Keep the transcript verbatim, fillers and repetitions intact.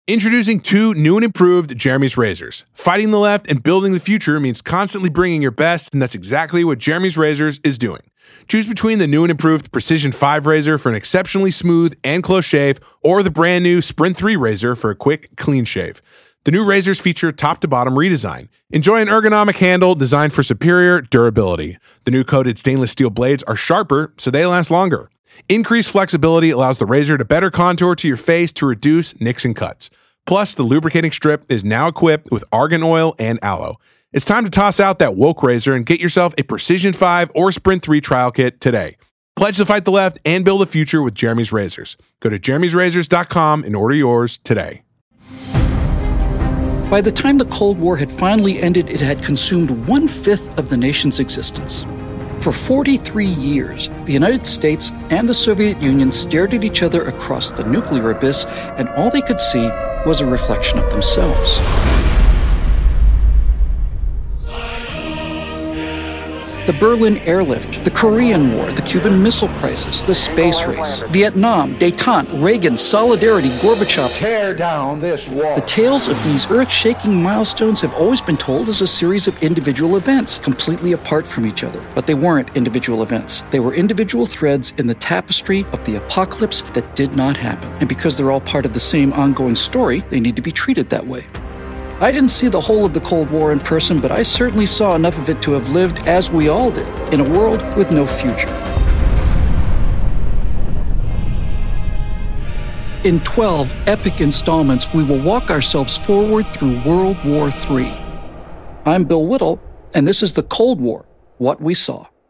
Introducing two new and improved Jeremy's razors. Fighting the left and building the future means constantly bringing your best, and that's exactly what Jeremy's Razors is doing. Choose between the new and improved Precision five razor for an exceptionally smooth and close shave, or the brand new Sprint three razor for a quick, clean shave. The new razors feature top-to-bottom redesign. Enjoy an ergonomic handle designed for superior durability. The new coated stainless steel blades are sharper, so they last longer. Increased flexibility allows the razor to better contour to your face to reduce nicks and cuts. Plus, the lubricating strip is now equipped with argan oil and aloe. It's time to toss out that woke razor and get yourself a Precision five or Sprint three trial kit today. Pledge to fight the left and build a future with Jeremy's Razors. Go to jeremy's razors dot com and order yours today. By the time the Cold War had finally ended, it had consumed one-fifth of the nation's existence. For forty-three years, the United States and the Soviet Union stared at each other across the nuclear abyss, and all they could see was a reflection of themselves. The Berlin airlift, the Korean War, the Cuban Missile Crisis, the space race, Vietnam, détente, Reagan, solidarity, Gorbachev. Tear down this wall. The tales of these earth-shaking milestones have always been told as a series of individual events, completely apart from each other. But they weren't individual events. They were individual threads in the tapestry of the apocalypse that did not happen. And because they're all part of the same ongoing story, they need to be treated that way. I didn't see the whole of the Cold War in person, but I certainly saw enough of it to have lived, as we all did, in a world with no future. In twelve epic installments, we will walk ourselves forward through World War Three. I'm Bill Whittle, and this is the Cold War, What We Saw.